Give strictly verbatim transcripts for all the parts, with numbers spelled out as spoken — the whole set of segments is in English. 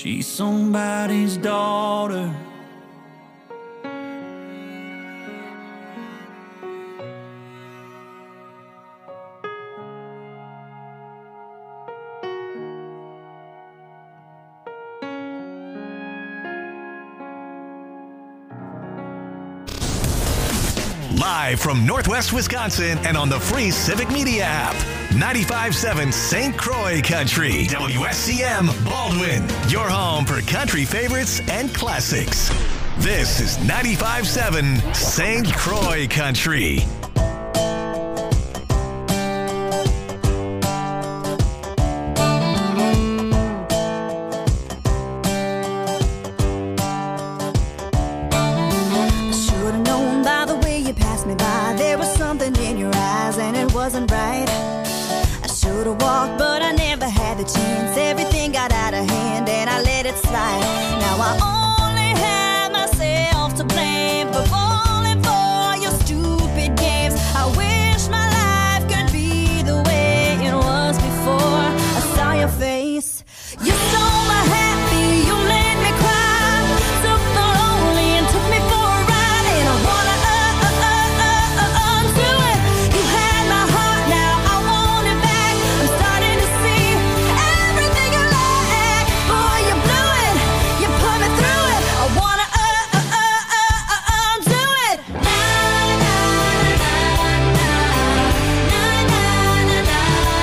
She's somebody's daughter. Live from Northwest Wisconsin and on the free Civic Media app. ninety-five point seven Saint Croix Country. W S C M Baldwin. Your home for country favorites and classics. This is ninety-five point seven Saint Croix Country. Wasn't right. I should have walked, but I never had the chance. Everything got out of hand and I let it slide. Now I only have myself to blame for falling for your stupid games. I wish my life could be the way it was before I saw your face. You stole my happy, you made me cry. Took the lonely and took me for a ride. And I wanna uh, uh, uh, uh, uh, undo it. You had my heart, now I want it back. I'm starting to see everything you like. Boy, you blew it, you put me through it. I wanna uh, uh, uh, uh, uh, undo it. Na, na, na, na, na, na, na, na,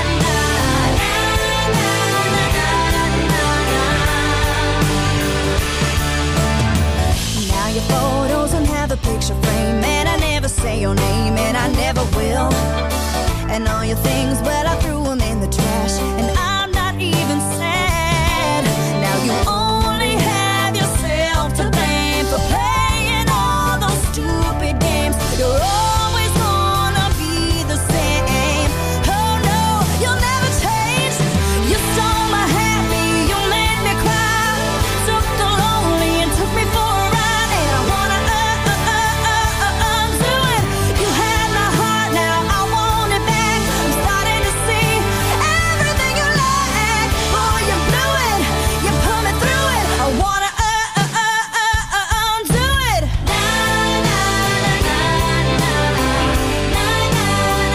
now your photos don't have a picture frame, and I never say your name, and I never will. And all your things, well, I threw them in the trash, and I'm not even sad. Now you only have yourself to blame for playing all those stupid games. You're always gonna be the same. Oh no, you'll never change. You stole my happy, you made me cry. Took the lonely and took me for a ride. And I wanna uh, uh, uh, uh, uh, undo it. You had my heart, now I want it back. I'm starting to see everything you like. Boy, you blew it, you put me through it. I wanna uh, uh, uh, uh, uh, undo it. Na, na, na, na, na, na, na,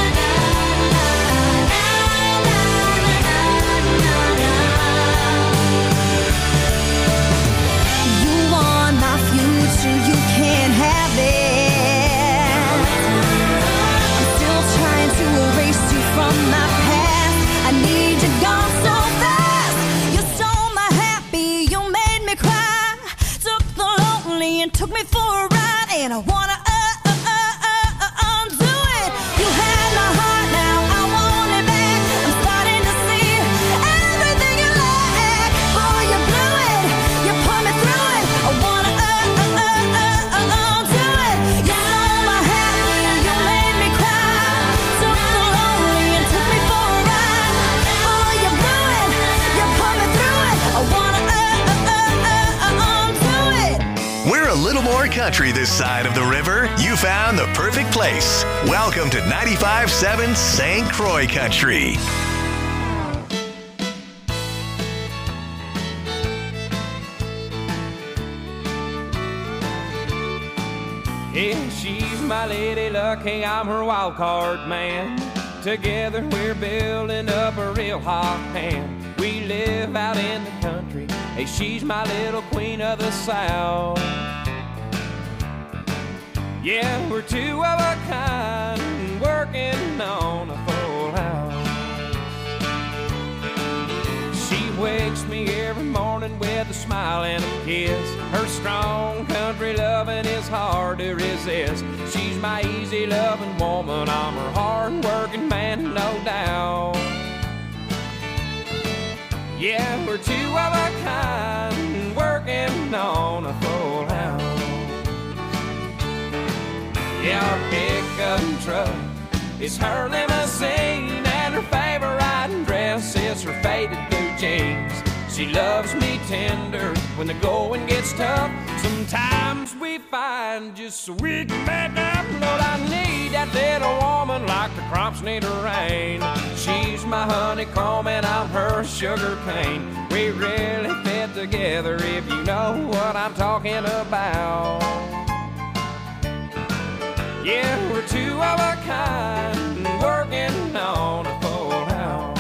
you want my future, you can't have it. I'm still trying to erase you from my past. I need you gone so fast. You stole my happy, you made me cry. Took the lonely and took me for a ride. And I wanna uh, uh, uh, uh, uh, undo it. You had my heart, now I want it back. I'm starting to see everything you like. Boy, you blew it, you put me through it. I wanna uh, uh, uh, uh, uh, undo it. You stole my happy, you made me cry. Took the lonely and took me for a ride. Boy, you blew it, you put me through it. I wanna uh, uh, uh, uh, uh, undo it. We're a little more country this side of the river. You found the perfect place. Welcome to ninety-five point seven Saint Croix Country. Yeah, she's my lady luck, hey, I'm her wild card man. Together we're building up a real hot hand. We live out in the country, hey, she's my little queen of the South. Yeah, we're two of a kind, working on a full house. She wakes me every morning with a smile and a kiss. Her strong country loving is hard to resist. She's my easy loving woman, I'm her hard working man, no doubt. Yeah, we're two of a kind, working on a full house. Yeah, our pickup truck is her limousine, and her favorite riding dress is her faded blue jeans. She loves me tender when the going gets tough. Sometimes we find just so we can make up. Lord, I need that little woman like the crops need a rain. She's my honeycomb and I'm her sugar cane. We really fit together if you know what I'm talking about. Yeah, we're two of a kind, working on a full house.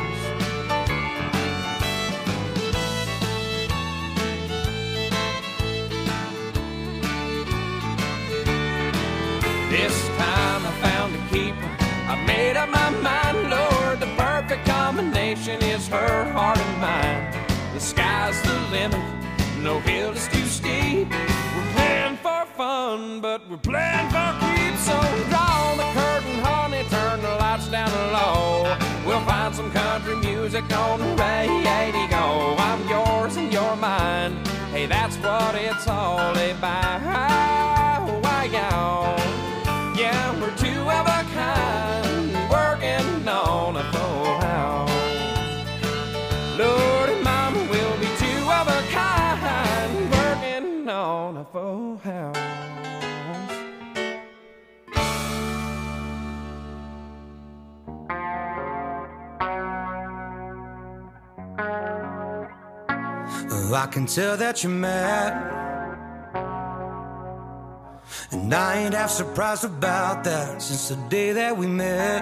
This time I found a keeper. I made up my mind, Lord, the perfect combination is her heart and mine. The sky's the limit, no hill is too steep. We're playing for fun, but we're playing for keeps. So draw the curtain, honey, turn the lights down low. We'll find some country music on the radio. I'm yours and you're mine. Hey, that's what it's all about. Why, y'all? Yeah, we're two of a kind, working on a full house. Lord and Mama will be two of a kind, working on a full house. Oh, I can tell that you're mad, and I ain't half surprised about that. Since the day that we met,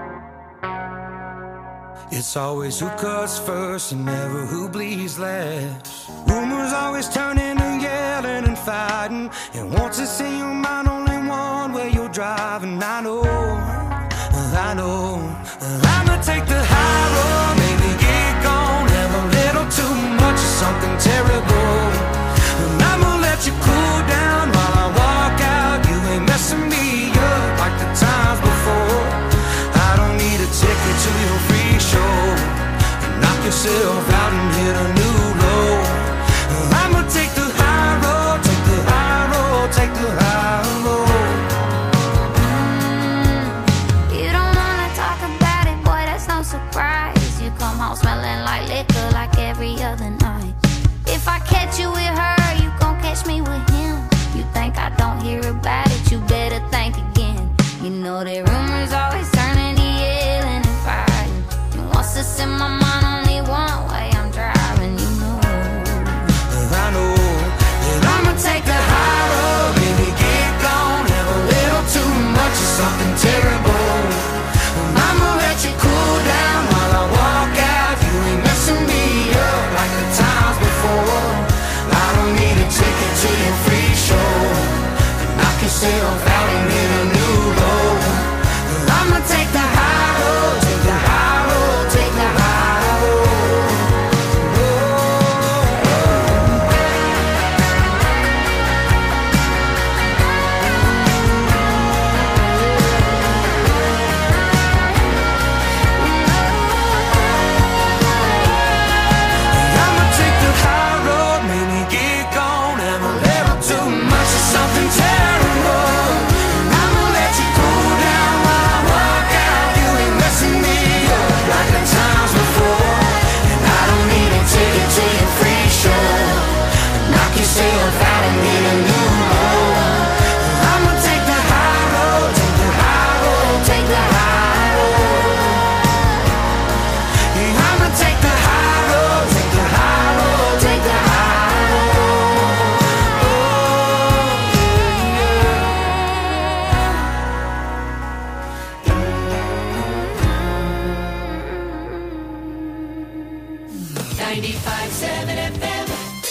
it's always who cuts first and never who bleeds last. Rumors always turn into yelling and fighting, and once it's in your mind, only one way you're driving. I know, I know, I'ma take the high road, maybe get gone, have a little too much of something terrible, and I'ma let you cool down while I walk out. You ain't messing me up like the times before. I don't need a ticket to your free show. Knock yourself out and hit a new low. I'ma take the high road, take the high road, take the high road. You don't wanna talk about it, boy, that's no surprise. You come home smelling like liquor like every other night. If I catch you with her, you gon' catch me with him. You think I don't hear about it, you better think again. You know that rumors always turn into yelling and fighting, and once it's in my mind, only one way I'm driving, you know. I know that I'ma take the high road, baby, get gone, have a little too much of something terrible. I'ma let you cool down while I walk out. You ain't messing me up like the times before. I don't need a ticket to your free show. Knock yourself out and hit a new low. I'ma take the high road, take the high road, take the high road. I'ma take the high road, maybe get gone, have a little too much of something terrible. I'ma let you cool down while I walk out. You ain't messing me up like the times before, and I don't need a ticket to your free show. Knock yourself out and hit a new low. I'ma take the high road, take the high road, take the high road. Yeah, I'ma take the high road, take the high road, take the high road. ninety-five seven F M.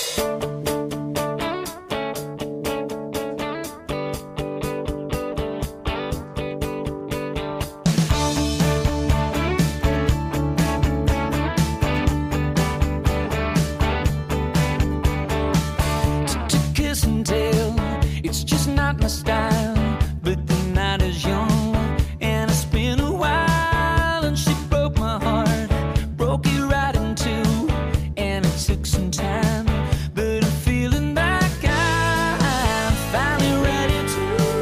To kiss and tell, it's just not my style. But the night is young, and it's been a while, and she broke my heart, broke it right in two, and it took some time. But I'm feeling like I'm finally ready to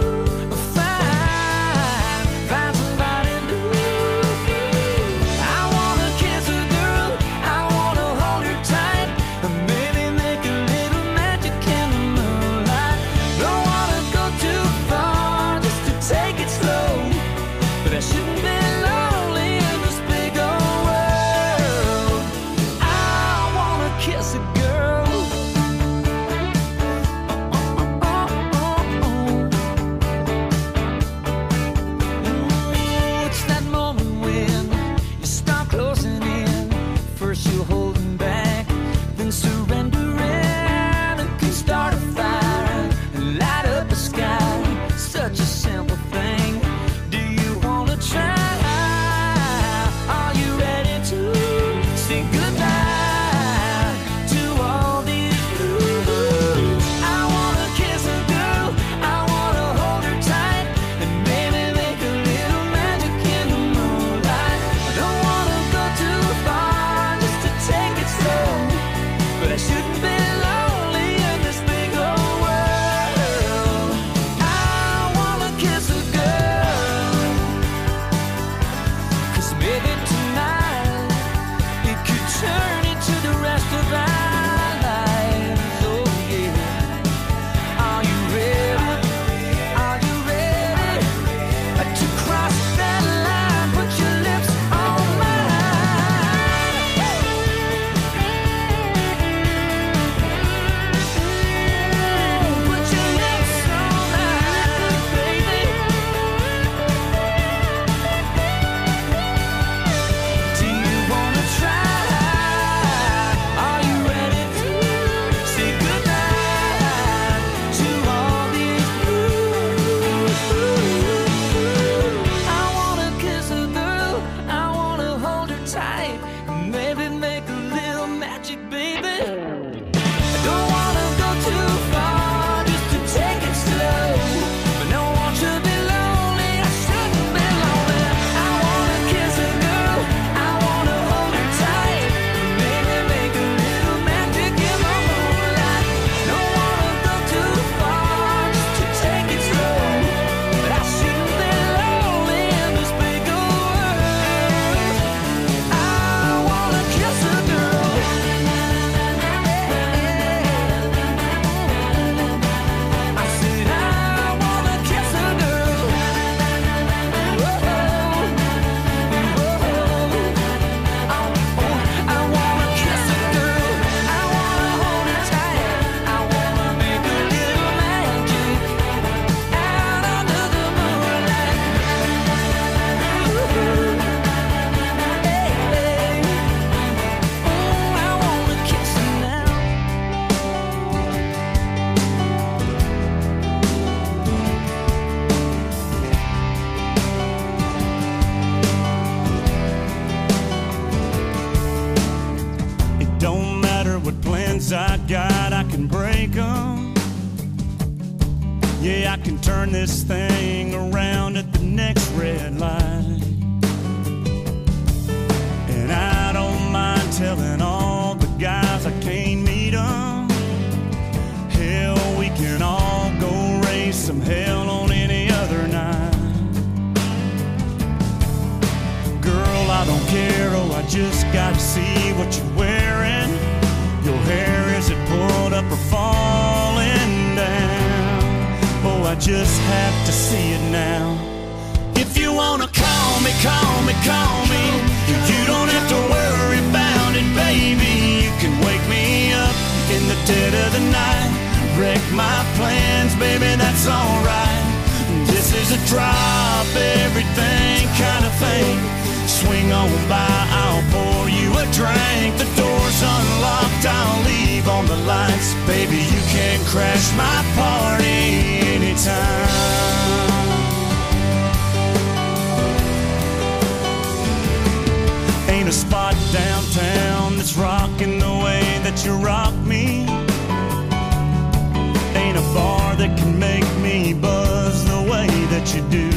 find, find somebody new. I wanna kiss a girl, I wanna hold her tight, and maybe make a little magic in the moonlight. Don't wanna go too far, just to take it slow, but I shouldn't be lonely in this big old world. I wanna kiss a girl, legs I got, I can break them. Yeah, I can turn this thing around at the next red light. And I don't mind telling all the guys I can't meet them. Hell, we can all go raise some hell on any other night. Girl, I don't care, oh, I just gotta see what you're wearing. Your hair, is it pulled up or falling down? Oh, I just have to see it now. If you wanna call me, call me, call me. You don't have to worry about it, baby. You can wake me up in the dead of the night. Wreck my plans, baby, that's alright. This is a drop everything kind of thing. Swing on by, I'll pour you a drink. The door's unlocked, I'll leave on the lights. Baby, you can crash my party anytime. Ain't a spot downtown that's rocking the way that you rock me. Ain't a bar that can make me buzz the way that you do.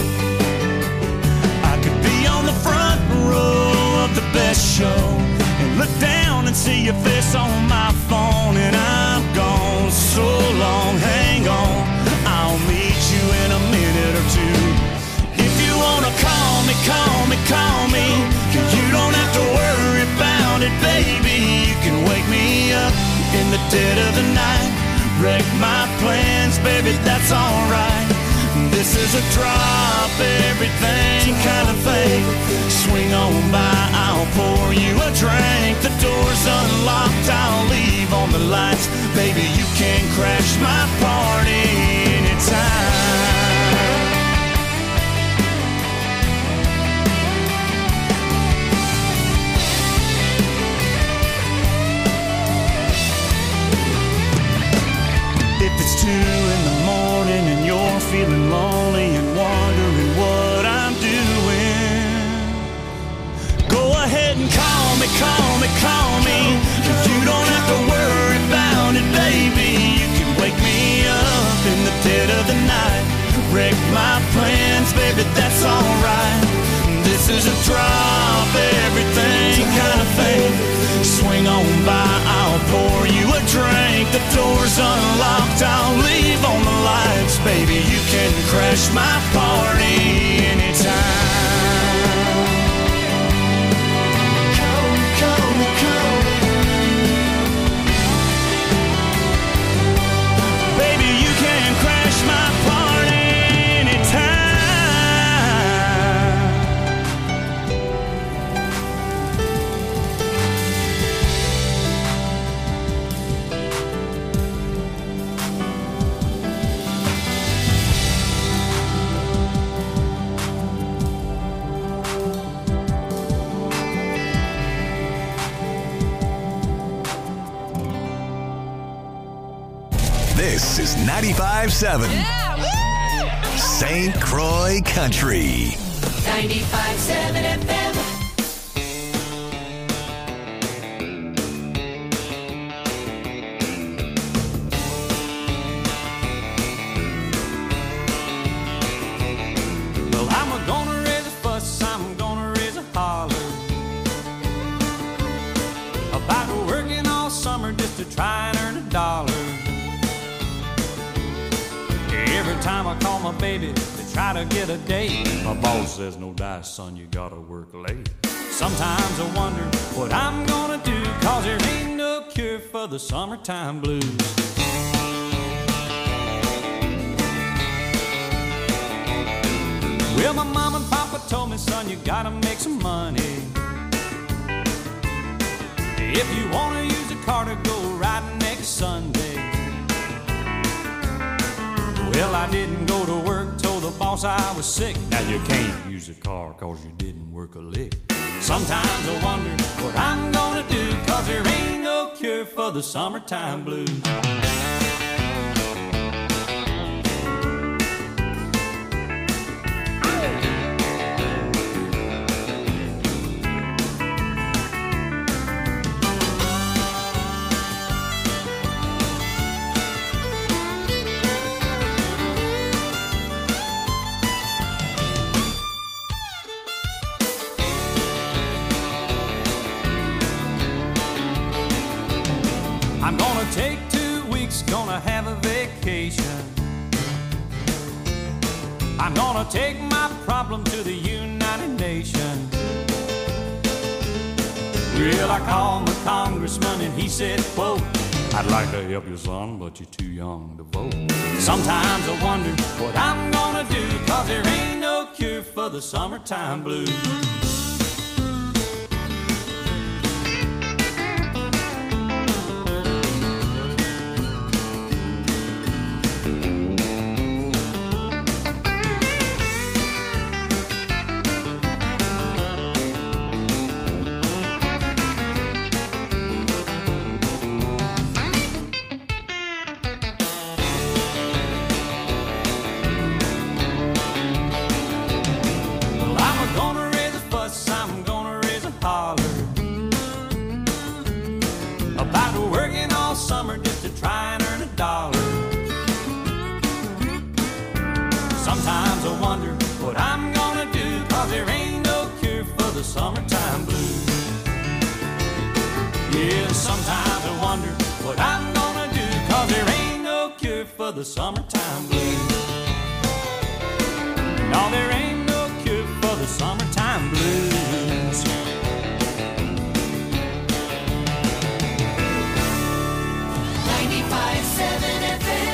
I could be on the front row of the best show and look down and see your face on my phone. And I'm gone so long, hang on, I'll meet you in a minute or two. If you wanna call me, call me, call me. You don't have to worry about it, baby. You can wake me up in the dead of the night. Wreck my plans, baby, that's alright. This is a drop everything kind of thing. Swing on by, I'll pour you a drink. The door's unlocked, I'll leave on the lights. Baby, you can crash my party anytime. If it's two in the morning and you're feeling lonely and wondering what I'm doing, go ahead and call me, call me, call me. You don't have to worry about it, baby. You can wake me up in the dead of the night. Wreck my plans, baby, that's alright. This is a drop everything kind of thing. Swing on by, I'll pour you a drink. The door's unlocked, I'll leave on the lights. Baby, you can crash my party anytime. Call me, call me, call me. Baby, you can crash my party anytime. This is ninety-five seven Yeah, Saint Croix Country. ninety-five seven F M. Well, I'm gonna raise a fuss, I'm gonna raise a holler about working all summer just to try and earn a dollar. Every time I call my baby to try to get a date, my boss says, no dice, son, you gotta work late. Sometimes I wonder what I'm gonna do, cause there ain't no cure for the summertime blues. Well, my mom and papa told me, son, you gotta make some money. If you wanna use a car to go riding next Sunday. Well, I didn't go to work, told the boss I was sick. Now you can't use a car cause you didn't work a lick. Sometimes I wonder what I'm gonna do, cause there ain't no cure for the summertime blues. take two weeks, gonna have a vacation. I'm gonna take my problem to the United Nations. Well, I called the congressman and he said, quote, I'd like to help you, son, but you're too young to vote. Sometimes I wonder what I'm gonna do, cause there ain't no cure for the summertime blues. Summertime blues. Yeah, sometimes I wonder what I'm gonna do, cause there ain't no cure for the summertime blues. No, there ain't no cure for the summertime blues. ninety-five seven F M.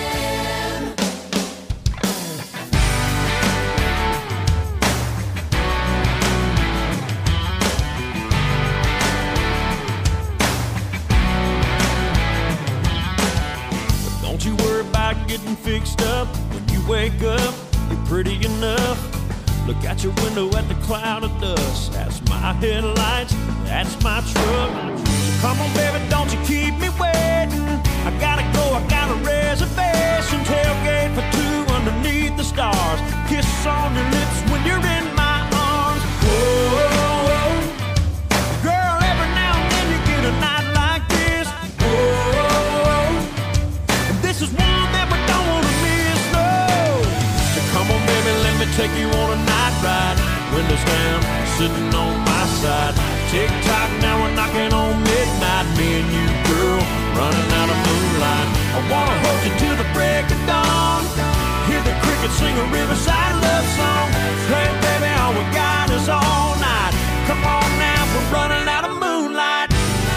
Don't you worry about getting fixed up. When you wake up, you're pretty enough. Look out your window at the cloud of dust. That's my headlights, that's my truck. So come on, baby, don't you keep me waiting. I gotta go, I got a reservation. Tailgate for two underneath the stars. Kiss on your lips when you're in my arms. Whoa, girl, every now and then you get a night like this. Whoa, and this is one that we don't wanna miss, no. So come on, baby, let me take you on a night ride. Windows down, sitting on my side. Tick-tock, now we're knocking on midnight. Me and you, girl, running out of moonlight. I wanna hold you till the break of dawn. Hear the crickets sing a riverside love song. Hey, baby, all we got is all night. Come on now, we're running out of moonlight.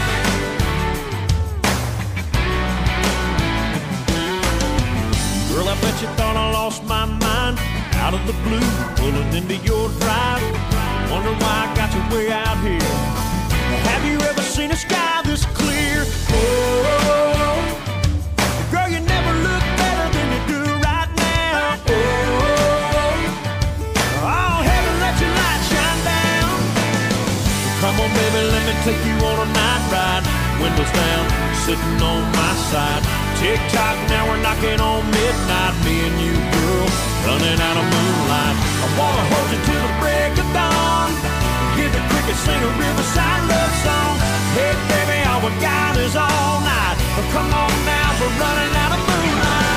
Girl, I bet you thought I lost my mind. Out of the blue, pulling into your drive. Wonder why I got you way out here. Have you ever seen a sky this clear? Oh, girl, you never look better than you do right now. Oh, oh, heaven, let your light shine down. Come on, baby, let me take you on a night ride. Windows down, sitting on my side. Tick-tock, now we're knocking on midnight. Me and you, girl, running out of moonlight. I wanna hold you till the break of dawn. Hear the crickets sing a riverside love song. Hey, baby, all we got is all night. But come on now, we're running out of moonlight.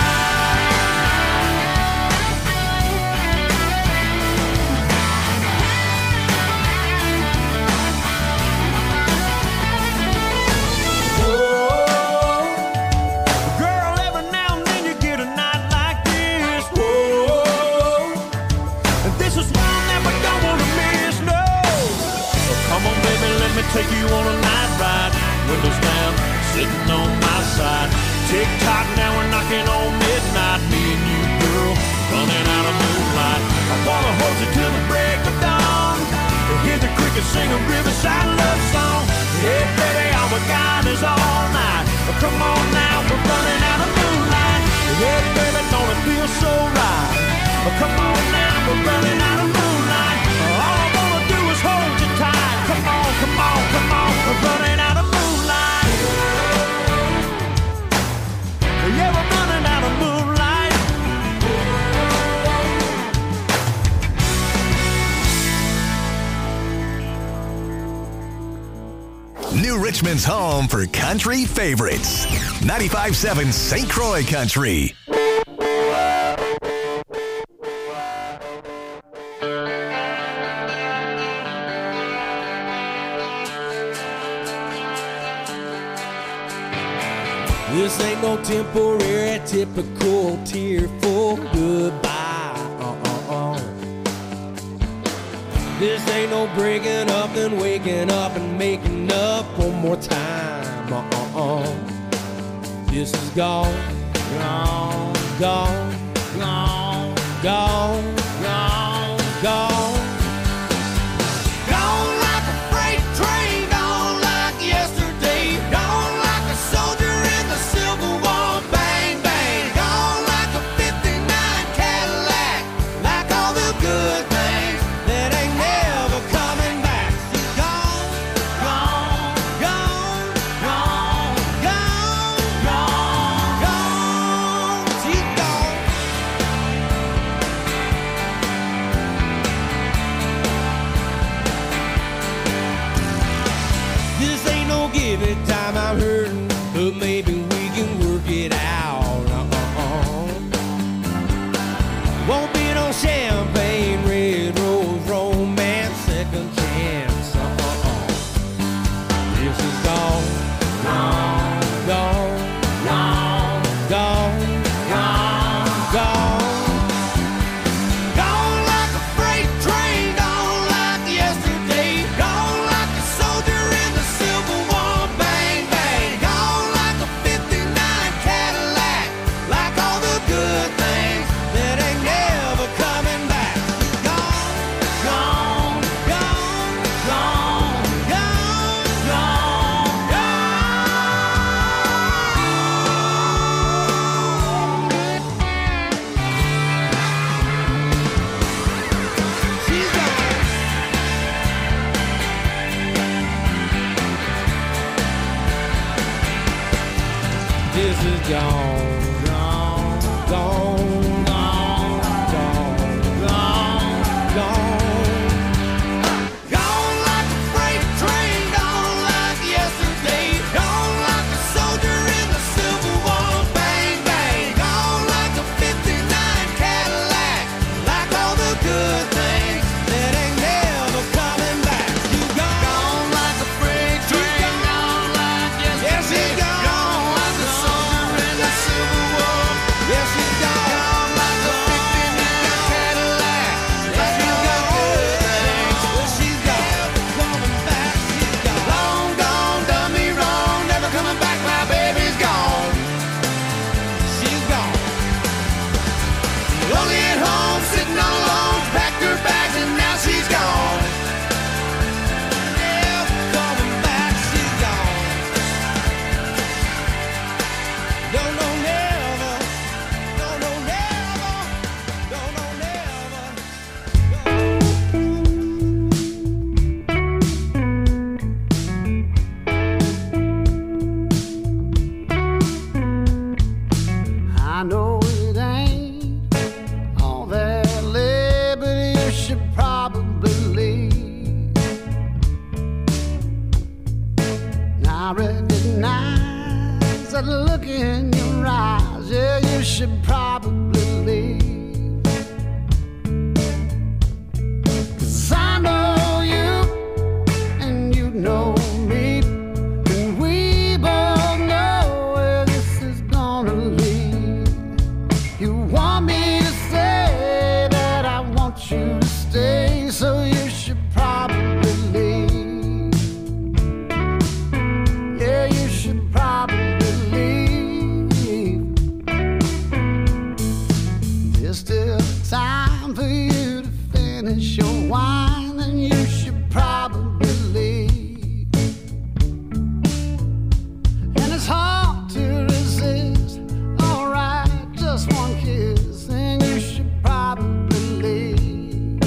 Take you on a night ride, windows down, sitting on my side. Tick-tock, now we're knocking on midnight. Me and you, girl, running out of moonlight. I wanna hold you till the break of dawn. Hear the crickets sing a riverside love song. Hey, baby, all we got is all night. Come on now, we're running out of moonlight. Hey, baby, don't it feel so right? Come on now, we're running out of moonlight. All I wanna do is hold you tight. Come on, come on, come on, we're running out of moonlight. Yeah, we're running out of moonlight. New Richmond's home for country favorites. ninety-five seven Saint Croix Country. This ain't no temporary, typical, tearful goodbye. Uh-uh-uh. This ain't no breaking up and waking up and making up one more time. Uh-uh-uh. This is gone, gone, gone, gone, gone, gone, gone. Gone like a freight train, gone like yesterday, gone like a soldier in the Civil War. Bang, bang, gone like a fifty-nine Cadillac, like all the good things that ain't never coming back. She's gone, gone, gone, gone, gone, gone, gone. She's gone. This ain't no give it time, I'm hurting, but maybe we can work it out. Uh-uh-uh. Won't be no champagne, red rose, romance, second chance. Uh-uh-uh. This is gone, gone, gone, gone, gone, gone, gone. Gone like a freight train, gone like yesterday, gone like a soldier in the Civil War. Bang, bang, gone like a fifty-nine Cadillac, like all the good things that ain't never coming back. Gone, gone, gone, gone, gone, gone, gone. She's gone. This is gone, gone, gone, gone, gone, gone, gone. Gone like a freight train, gone like yesterday, gone like a soldier in the Civil War. Bang, bang, gone like a fifty-nine Cadillac, like all the good things that ain't never coming back. You gone, gone like a freight train, gone like yesterday. Yes, she's gone. Gone like a soldier in the Civil War. Yes, she's gone. Gone like a fifty-nine Cadillac, like all the good things. Well, she's gone, coming back. She's gone. Long gone, done me wrong, never coming back. My baby's gone. She's gone. Lonely at home, sitting all alone, packed her bags and now she's gone. Never coming back. She's gone. No, no, never. No, no, never. No, no, never. I know it ain't all that lit, but you should probably leave. And I recognize that look in your eyes. Yeah, you should probably leave. 'Cause I know you and you know me, and we both know where this is gonna lead. You want me to say that I want you to stay, so you should probably leave. Yeah, you should probably leave. There's still time for you to finish your wine, and you should probably leave. And it's hard to resist. Alright, just one kiss, and you should probably leave.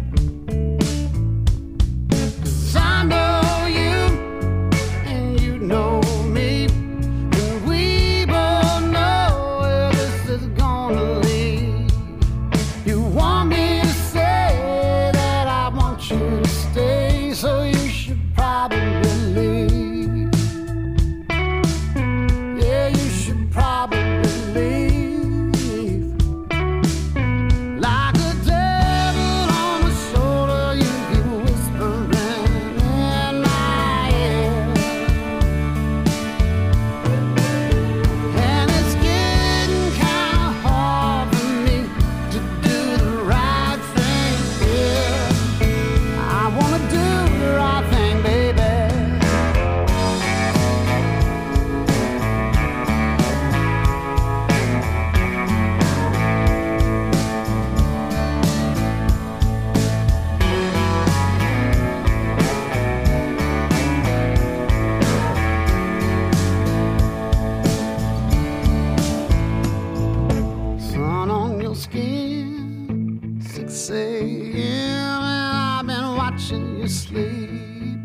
'Cause I know you and you know me, and we both know where this is gonna lead. You want me to say that I want you to stay, so you should probably leave. Yeah, you should probably leave. Like a devil on my shoulder, you keep whispering in my ear. in your sleep.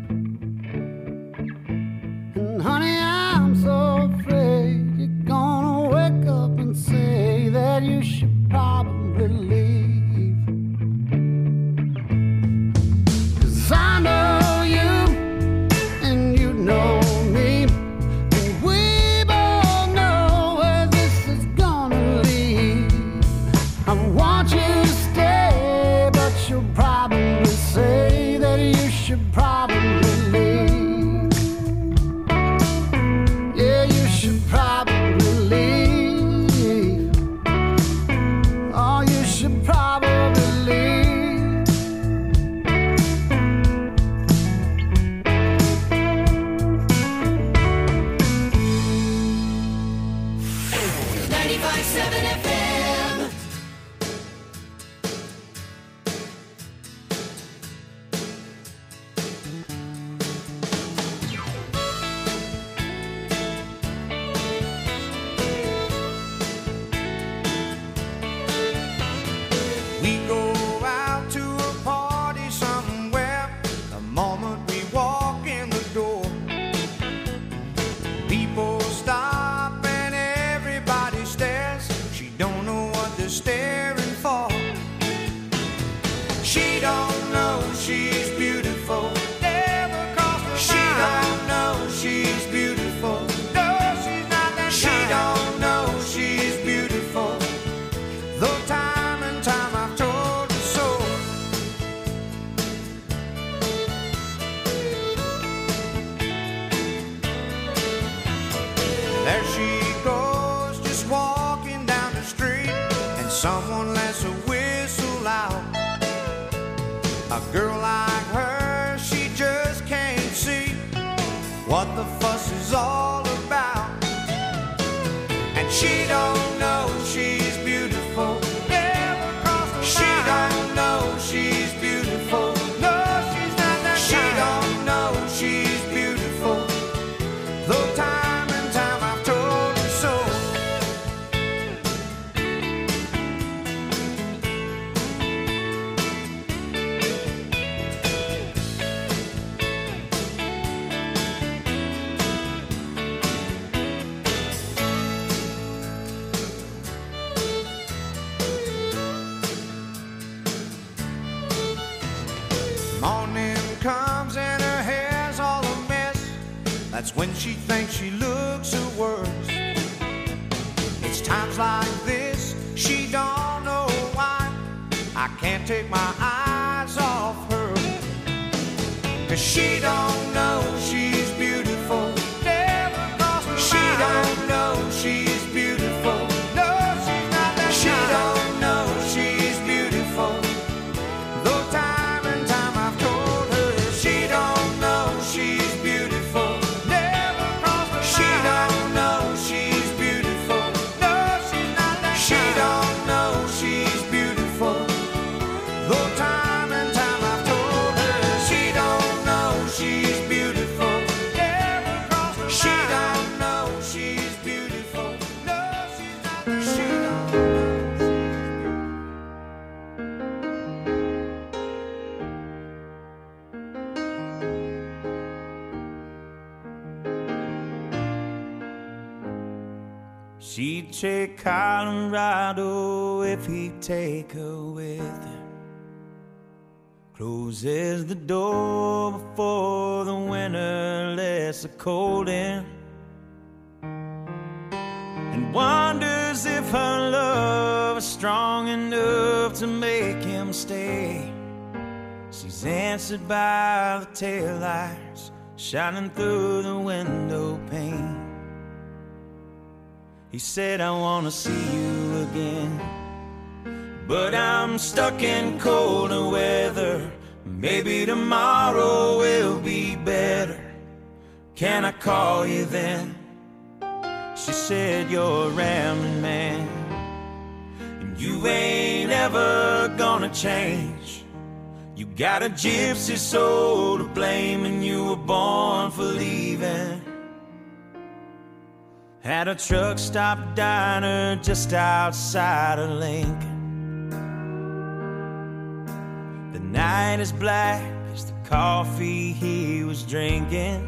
And honey, I'm so afraid you're gonna wake up and say that you should probably leave. 'Cause I know you and you know me, and we both know where this is gonna lead. I want you to stay, but you'll probably say that you should probably leave. Yeah, you should probably leave. Oh, you should probably leave. ninety-five seven F M. We go out to a party somewhere. The moment we walk in the door, people stop and everybody stares. She don't know what they're staring for. She don't know she's beautiful. Never crossed her mind. She don't know she's beautiful. No, she's not that kind. She don't know she's beautiful. Though time and time I've told her so. There she goes, just walking down the street, and someone lets a whistle out. A girl like her, she just can't see what the fuss is all about. And she don't know she's beautiful. Never crossed her mind. She don't know she's beautiful. No, she's not that kind. She don't know she's beautiful. Though time and time I've told her so. Morning comes and her hair's all a mess. That's when she thinks she looks her worst. It's times like this, she don't know why I can't take my eyes off her. 'Cause she don't know she's beautiful. Never crossed her mind. She don't know she's beautiful. No, she's not that kind. She don't know she's beautiful. Though time and time I've told her she don't know she's beautiful. Never crossed her mind. She don't know she's beautiful. No, she's not that kind. She don't know she's beautiful. Though time and time I've told her she don't know she's beautiful. Never crossed her mind. She don't know she's beautiful. No, she's not that kind. She don't know. She'd take Colorado if he'd take her with him. Closes the door before the winter lets the cold in, and wonders if her love is strong enough to make him stay. She's answered by the taillights shining through the window pane. He said, I wanna see you again, but I'm stuck in colder weather. Maybe tomorrow will be better. Can I call you then? She said, you're a rambling man, and you ain't ever gonna change. You got a gypsy soul to blame, and you were born for leaving. At a truck stop diner just outside of Lincoln. The night is black as the coffee he was drinking.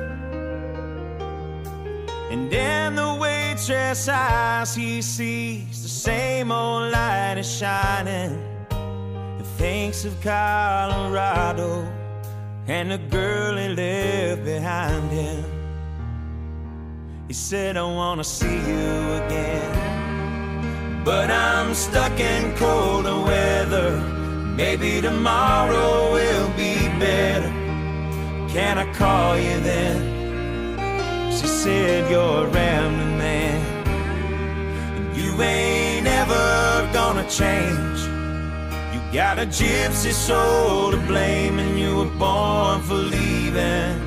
And in the waitress' eyes he sees the same old light is shining. He thinks of Colorado and the girl he left behind him. He said, I wanna see you again, but I'm stuck in colder weather. Maybe tomorrow will be better. Can I call you then? She said, you're a rambling man, and you ain't ever gonna change. You got a gypsy soul to blame, and you were born for leaving.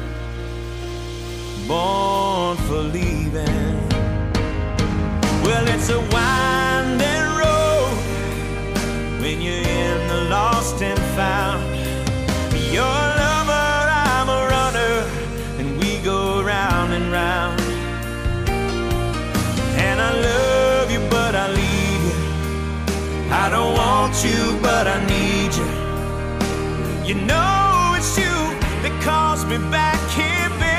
Born for leaving. Well, it's a winding road when you're in the lost and found. You're a lover, I'm a runner, and we go round and round. And I love you, but I leave you. I don't want you, but I need you. You know it's you that calls me back here, baby.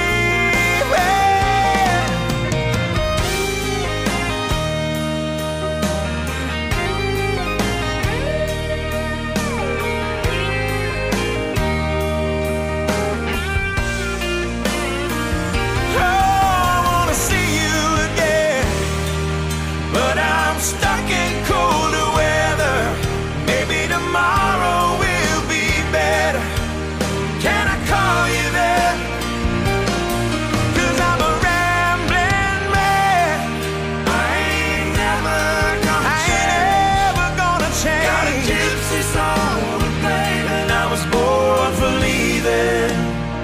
Stuck in colder weather. Maybe tomorrow will be better. Can I call you there? Cause I'm a rambling man. I ain't never gonna I change. Ain't never gonna change. Got a gypsy soul, baby, and I was born for leaving.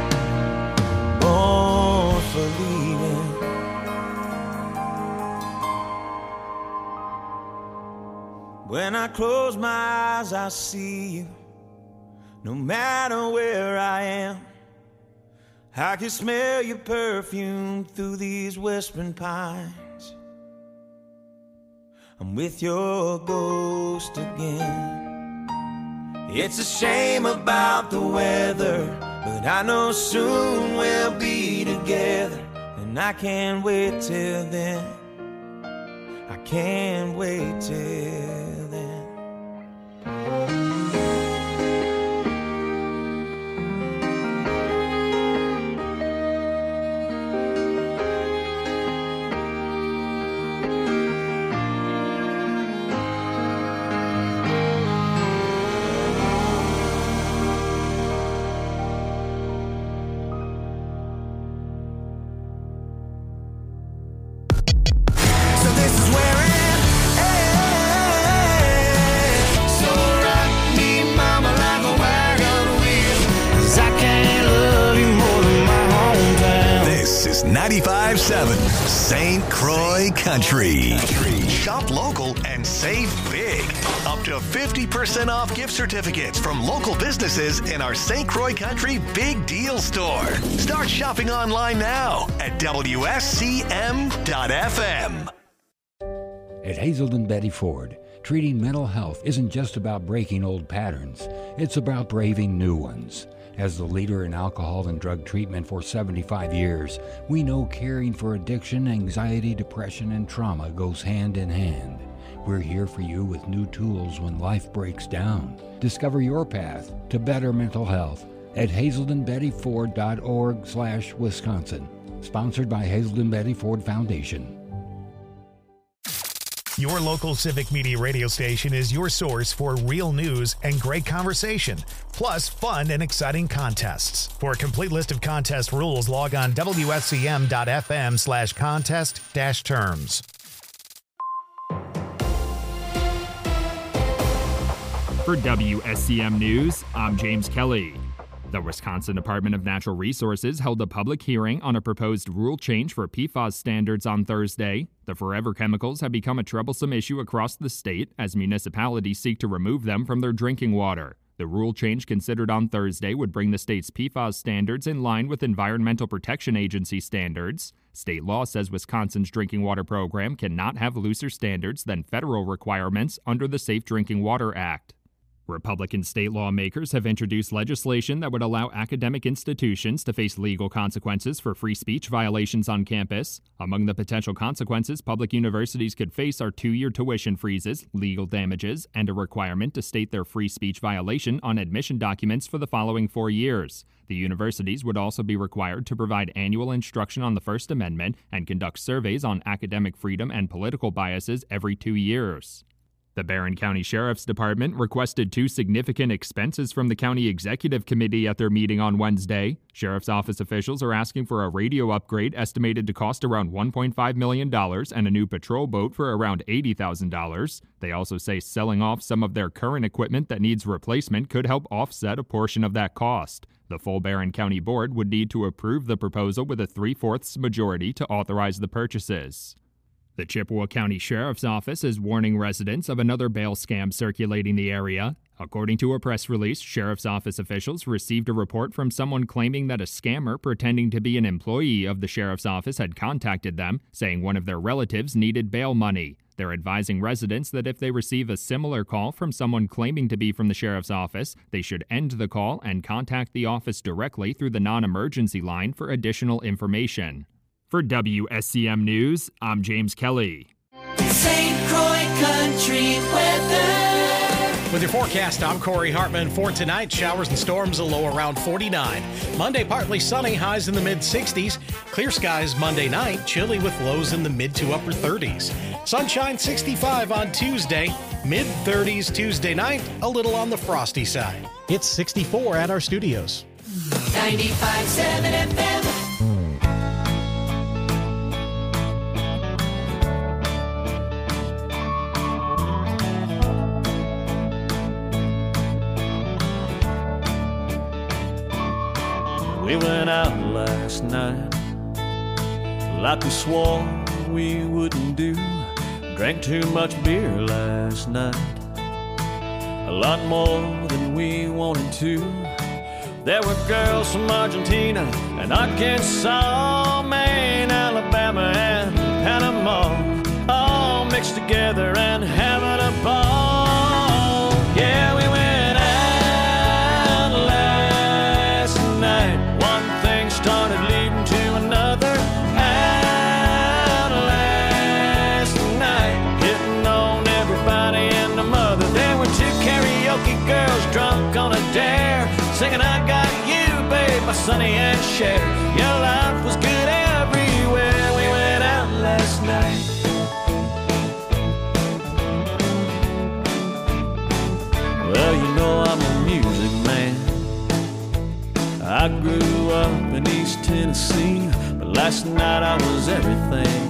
Born for leaving. When I close my eyes, I see you. No matter where I am, I can smell your perfume through these whispering pines. I'm with your ghost again. It's a shame about the weather, but I know soon we'll be together. And I can't wait till then. I can't wait till then. ninety-five point seven Saint Croix Country. Shop local and save big. Up to fifty percent off gift certificates from local businesses in our Saint Croix Country Big Deal Store. Start shopping online now at W S C M dot F M. At Hazelden Betty Ford, treating mental health isn't just about breaking old patterns. It's about braving new ones. As the leader in alcohol and drug treatment for seventy-five years, we know caring for addiction, anxiety, depression, and trauma goes hand in hand. We're here for you with new tools when life breaks down. Discover your path to better mental health at hazelden betty ford dot org slash Wisconsin. Sponsored by Hazelden Betty Ford Foundation. Your local Civic Media radio station is your source for real news and great conversation, plus fun and exciting contests. For a complete list of contest rules, log on W S C M dot F M slash contest dash terms. For W S C M News, I'm James Kelly. The Wisconsin Department of Natural Resources held a public hearing on a proposed rule change for P FAS standards on Thursday. The forever chemicals have become a troublesome issue across the state as municipalities seek to remove them from their drinking water. The rule change considered on Thursday would bring the state's P FAS standards in line with Environmental Protection Agency standards. State law says Wisconsin's drinking water program cannot have looser standards than federal requirements under the Safe Drinking Water Act. Republican state lawmakers have introduced legislation that would allow academic institutions to face legal consequences for free speech violations on campus. Among the potential consequences public universities could face are two-year tuition freezes, legal damages, and a requirement to state their free speech violation on admission documents for the following four years. The universities would also be required to provide annual instruction on the First Amendment and conduct surveys on academic freedom and political biases every two years. The Barron County Sheriff's Department requested two significant expenses from the County Executive Committee at their meeting on Wednesday. Sheriff's Office officials are asking for a radio upgrade estimated to cost around one point five million dollars and a new patrol boat for around eighty thousand dollars. They also say selling off some of their current equipment that needs replacement could help offset a portion of that cost. The full Barron County Board would need to approve the proposal with a three-fourths majority to authorize the purchases. The Chippewa County Sheriff's Office is warning residents of another bail scam circulating the area. According to a press release, Sheriff's Office officials received a report from someone claiming that a scammer pretending to be an employee of the Sheriff's Office had contacted them, saying one of their relatives needed bail money. They're advising residents that if they receive a similar call from someone claiming to be from the Sheriff's Office, they should end the call and contact the office directly through the non-emergency line for additional information. For W S C M News, I'm James Kelly. Saint Croix Country Weather. With your forecast, I'm Corey Hartman. For tonight, showers and storms, a low around forty-nine. Monday, partly sunny, highs in the mid-sixties. Clear skies Monday night, chilly with lows in the mid to upper thirties. Sunshine sixty-five on Tuesday, mid-thirties Tuesday night, a little on the frosty side. It's sixty-four at our studios. ninety-five point seven F M. We went out last night like we swore we wouldn't do. Drank too much beer last night, a lot more than we wanted to. There were girls from Argentina and Arkansas, Maine, Alabama, and Panama, all mixed together and having a ball. Yeah, we went out last night. One thing started leading to another. Out last night, hitting on everybody and the mother. There were two karaoke girls drunk on a dare, singing I Got You, babe, by Sonny and Cher. Your life was good everywhere. We went out last night. Well, you know I'm a music man. I grew up in East Tennessee, but last night I was everything.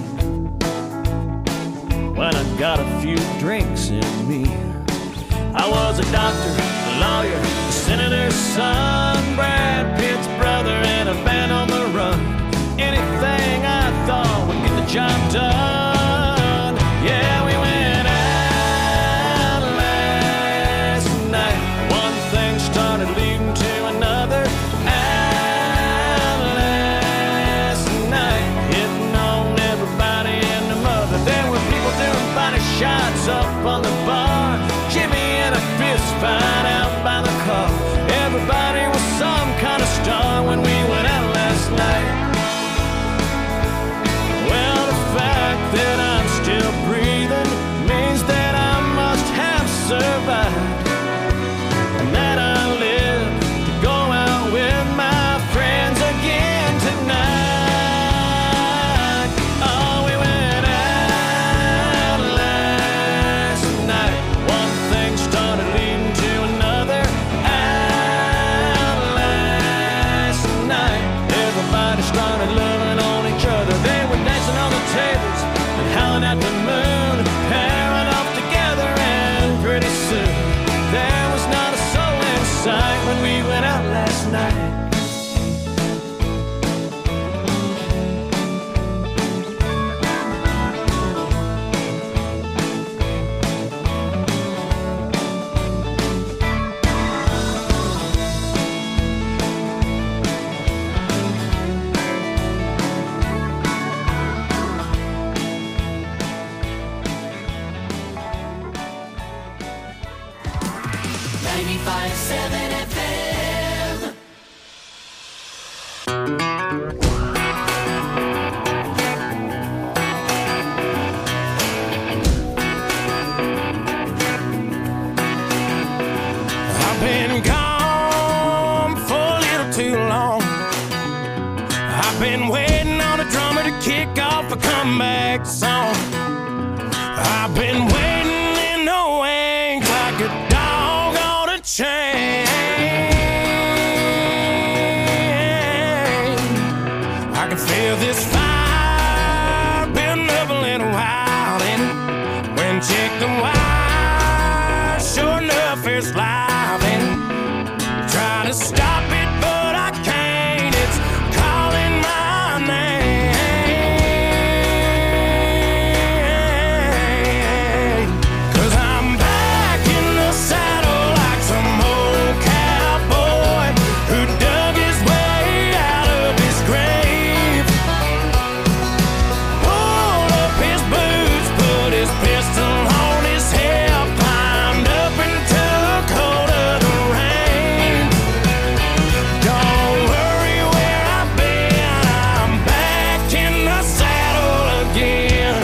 When I got a few drinks in me, I was a doctor, a lawyer, a senator's son, Brad Pitt's brother, and a band on the run. Anything I thought would get the job done. Yeah, we went out last night. One thing started leading to another. Out last night, hitting on everybody and the mother. There were people doing body shots up on the bar. Jimmy and a fist fight out by the car. Everybody was some kind of star when we went out last night. Well, the fact that I'm still breathing means that I must have survived, and that I live to go out with my friends again tonight. Oh, we went out last night. One thing started leading to another. Out last night, everybody started loving on each other. They were dancing on the tables and howling at the moon, pairing off together, and pretty soon there was not a soul in sight when we went out last night. I've been gone for a little too long. I've been waiting on a drummer to kick off a comeback song. I've been waiting in the wings like a dog on a chain. I can feel this fire building up a little while, and when check the wire, sure enough it's live, and try to stop it but I can't. It's calling my name, 'cause I'm back in the saddle like some old cowboy who dug his way out of his grave, pulled up his boots, put his pistol on his hip, climbed up and took hold of the reins. Don't worry where I've been, I'm back in the saddle again.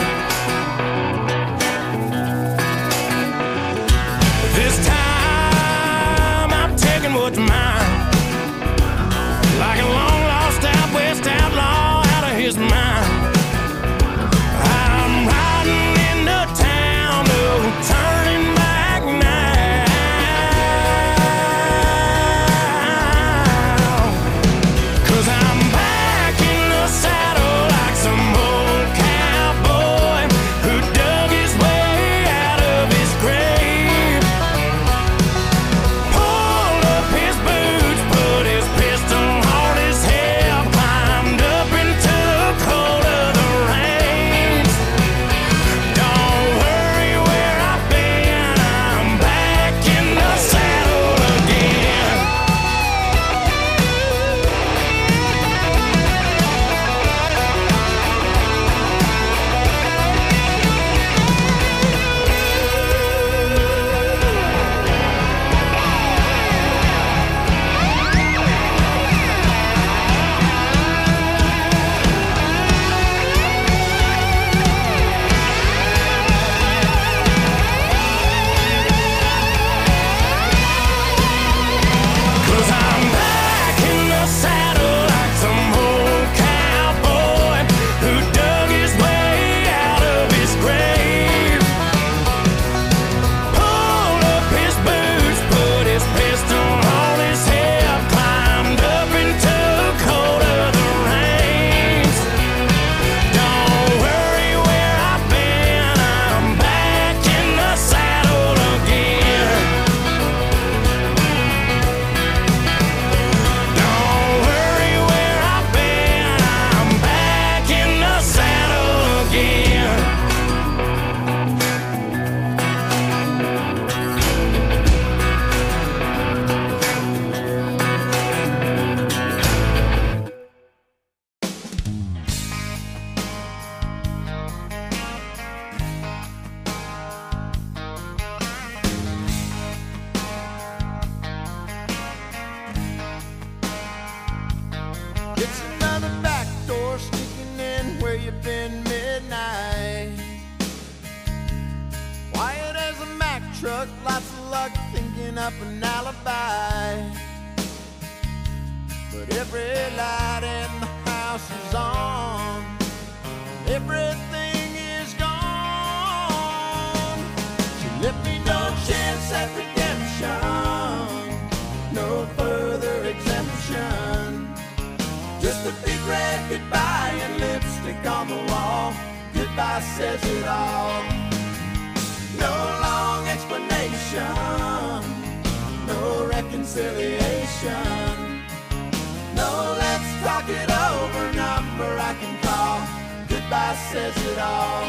This time I'm taking what's mine, like a long lost out west outlaw out of his mind. I'm riding into town, no turning back now, 'cause I'm back in the saddle like some old cowboy who dug his way out of his grave, pulled up his boots, put his pistol on his hip, climbed up and took hold of the reins. Don't worry where I've been, I'm back in the saddle again. Cause I'm back in the saddle like some old cowboy who dug his way out of his grave, pulled up his boots, put his pistol on his hip, climbed up and took hold of the reins. Don't worry where I've been, I'm back in the saddle again. Don't worry where I've been, I'm back in the saddle again. It's another back door sneaking in where you've been midnight. Quiet as a Mack truck, lots of luck thinking up an alibi. But every light in the house is on, everything is gone. She left me no chance at redemption, no further exemption. Just a big red goodbye and lipstick on the wall. Goodbye says it all. No long explanation, no reconciliation. No, let's talk it over, number I can call. Goodbye says it all.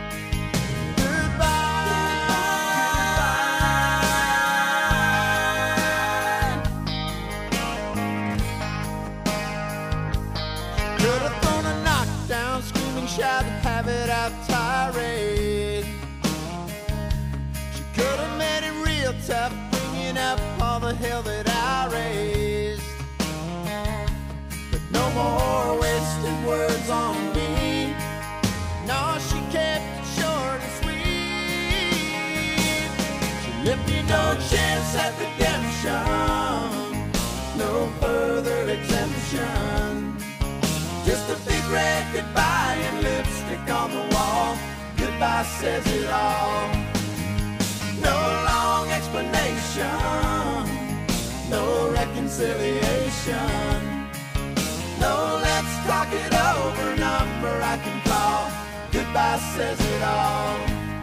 Could have thrown a knockdown, screaming, shout, have it out tirade. She could have made it real tough, bringing up all the hell that I raised. But no chance at redemption, no further exemption. Just a big red goodbye and lipstick on the wall. Goodbye says it all. No long explanation, no reconciliation. No, let's talk it over, number I can call. Goodbye says it all.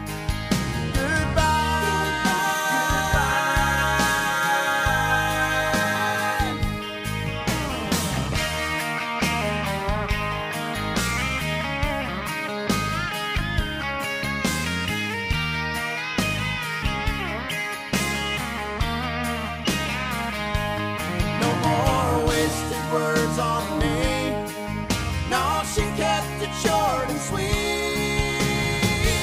Words on me. No, she kept it short and sweet.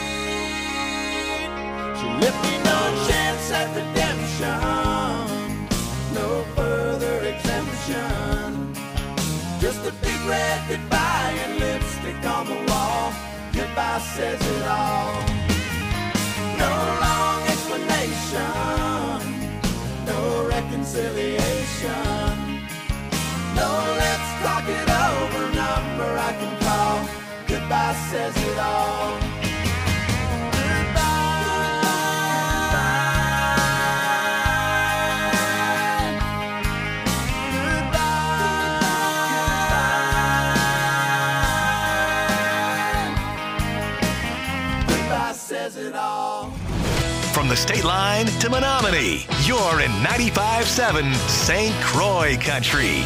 She left me no chance at redemption, no further exemption. Just a big red goodbye and lipstick on the wall. Goodbye says it all. No long explanation, no reconciliation. No, let's talk it over, number I can call. Goodbye says it all. Goodbye says it all. From the state line to Menominee, you're in ninety-five point seven Saint Croix Country.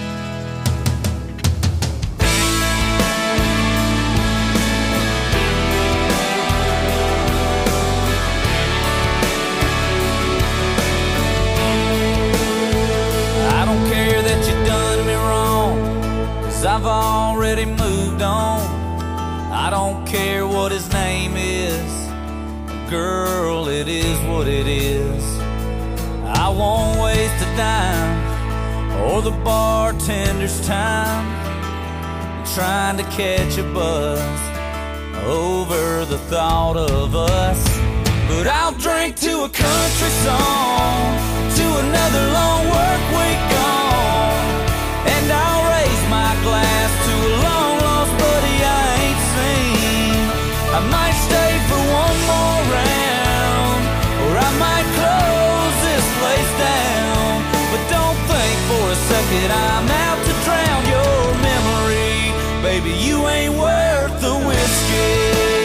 I've already moved on. I don't care what his name is. Girl, it is what it is. I won't waste a dime or the bartender's time trying to catch a buzz over the thought of us. But I'll drink to a country song, to another long work week gone, and I'll raise my glass to a long lost buddy I ain't seen. I might stay for one more round, or I might close this place down. But don't think for a second I'm out to drown your memory. Baby, you ain't worth the whiskey.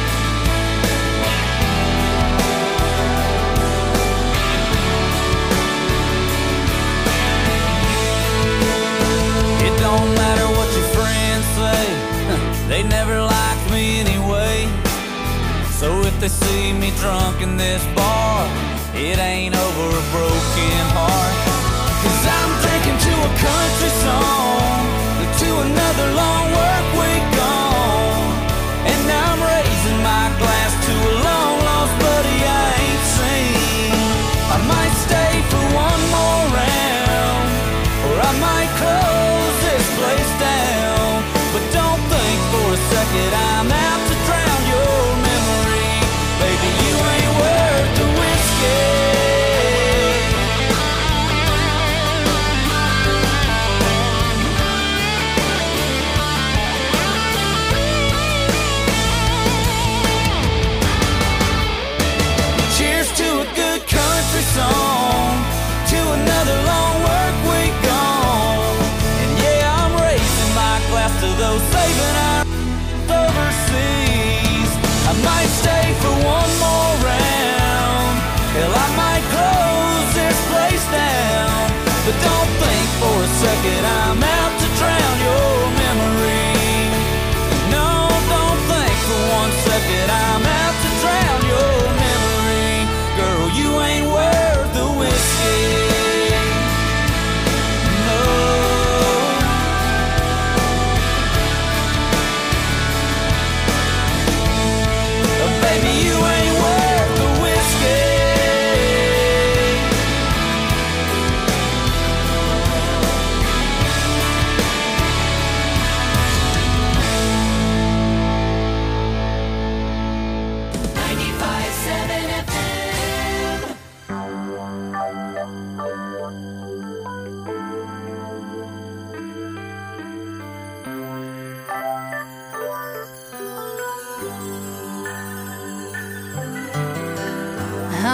It don't matter what your friends say, they never liked me anyway. So if they see me drunk in this bar, it ain't over a broken heart. Cause I'm drinking to a country song, to another long work week gone, and I'm raising my glass to a long lost buddy I ain't seen. I might stay for one more round, or I might close this place down. But don't think for a second I'm out to drown your memory. Baby, you ain't worth the whiskey.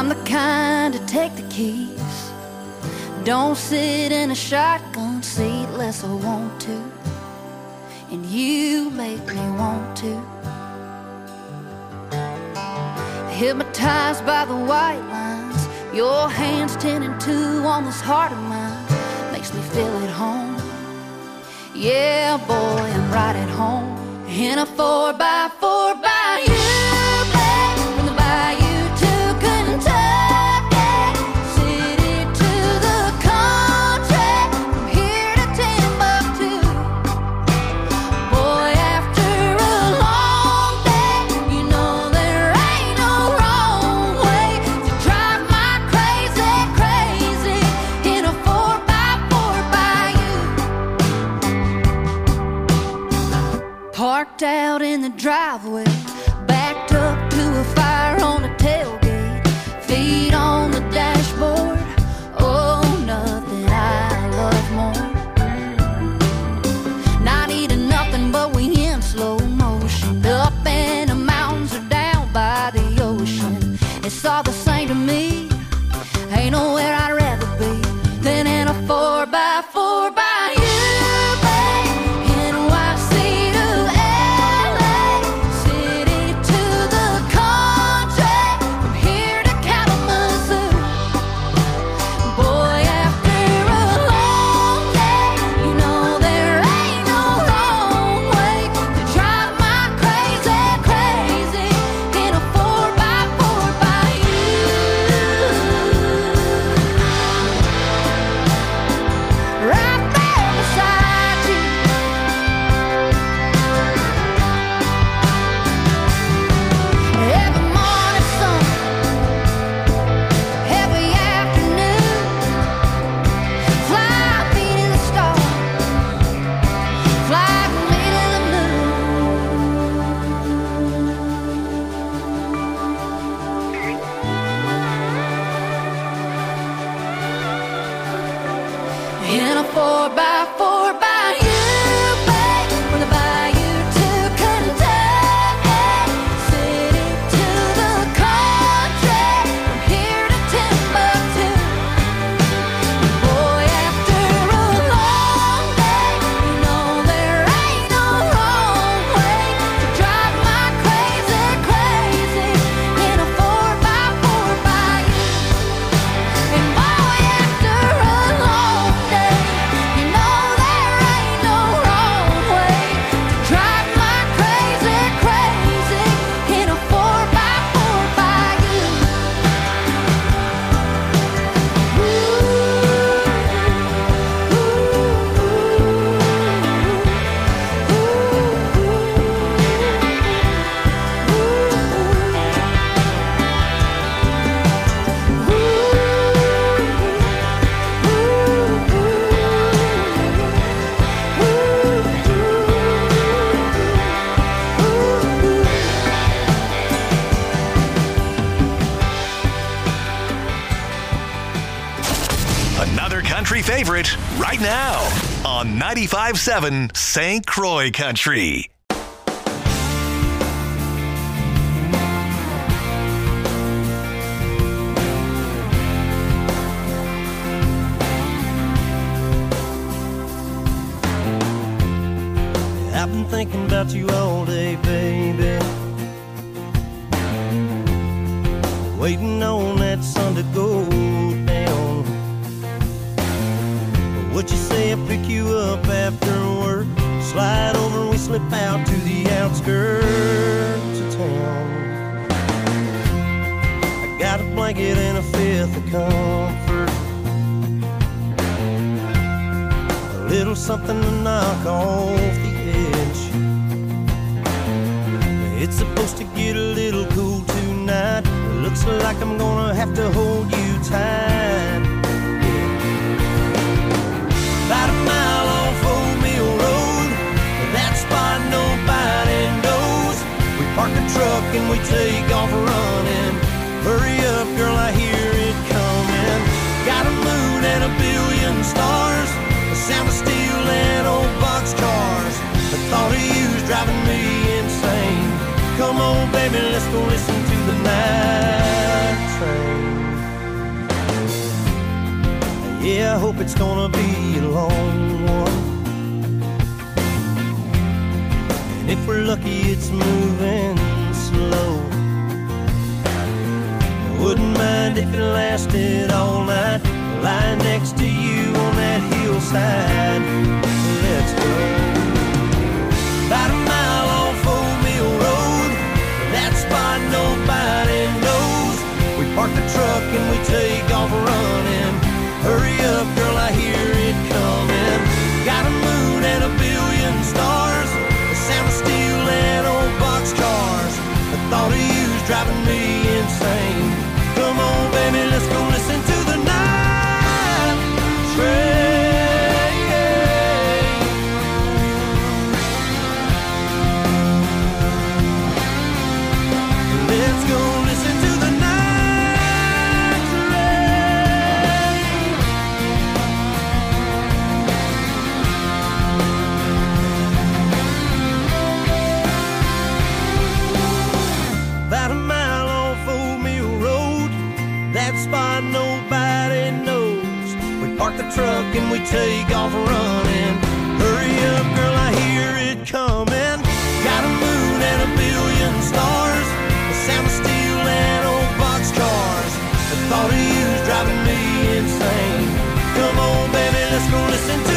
I'm the kind to take the keys, don't sit in a shotgun seat unless I want to, and you make me want to. Hypnotized by the white lines, your hands ten and two on this heart of mine, makes me feel at home. Yeah, boy, I'm right at home in a four by four by you, babe, from the bayou to Kentucky, city to the country, from here to Timbuktu. Boy, after a long day, you know there ain't no wrong way to drive my crazy, crazy in a four by four by you. Parked out in the driveway, backed up to a fire on the tailgate, feet on the dashboard. Oh, nothing I love more. Not eating nothing, but we in slow motion, up in the mountains or down by the ocean. It's all the same to me. Ain't nowhere I'd rather be than in a four by four by you. In a four by four by you, babe, from the bayou to Kentucky, city to the country, from here to Timbuktu. Boy, after a long day, you know there ain't no wrong way to drive my crazy, crazy in a four by four by you. And boy, after a long day, you know there ain't no wrong way to drive my crazy, crazy in a four by four by you. Another country favorite right now on ninety-five seven Saint Croix Country. I've been thinking about you all day, baby, waiting on that sun to go down. What you say I pick you up after work, slide over and we slip out to the outskirts of town. I got a blanket and a fifth of comfort, a little something to knock off the edge. It's supposed to get a little cool tonight, looks like I'm gonna have to hold you tight. About a mile off Old Mill Road, that spot nobody knows. We park the truck and we take off running. Hurry up, girl, I hear it coming. Got a moon and a billion stars, the sound of steel and old boxcars. The thought of you's driving me insane. Come on, baby, let's go listen to the night train. it's gonna be a long one. And if we're lucky, it's moving slow. I wouldn't mind if it lasted all night, lying next to you on that hillside. Let's go. About a mile off Old Mill Road, that spot nobody knows. We park the truck and we take off running. Hurry up, girl, I hear it coming. Got a moon and a billion stars, the sound of steel and old boxcars. The thought of you's driving me insane. Come on, baby, let's go listen to the night train. Let's go listen to the night train. About a mile off Old Mill Road, that spot nobody knows. We park the truck and we take off running. Hurry up, girl, I hear it coming. Got a moon and a billion stars, the sound of steel and old boxcars. The thought of you's driving me insane. Come on, baby, let's go listen to